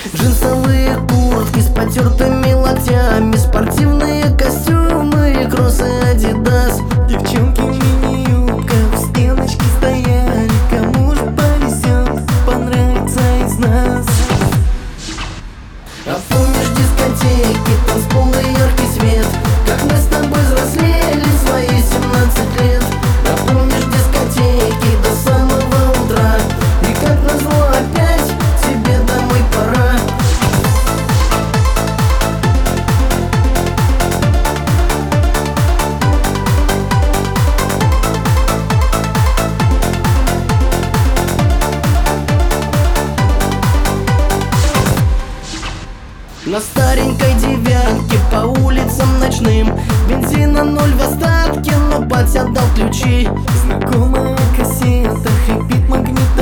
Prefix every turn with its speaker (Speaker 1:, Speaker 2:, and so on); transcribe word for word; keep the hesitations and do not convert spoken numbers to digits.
Speaker 1: Джинсовые куртки с потертыми локтями, спортивные костюмы и кроссы Адидас.
Speaker 2: Девчонки в мини-юбках в стеночке стояли. Кому же повезет, понравится из нас.
Speaker 1: А помнишь дискотеки, танцпол и яркий свет, как мы с тобой взрослели в свои семнадцать лет? А помнишь дискотеки до самого утра, и как назло опять тебе домой пора? На старенькой девятке по улицам ночным, бензина ноль в остатке, но батя дал ключи.
Speaker 2: Знакомая кассета, хрипит магнит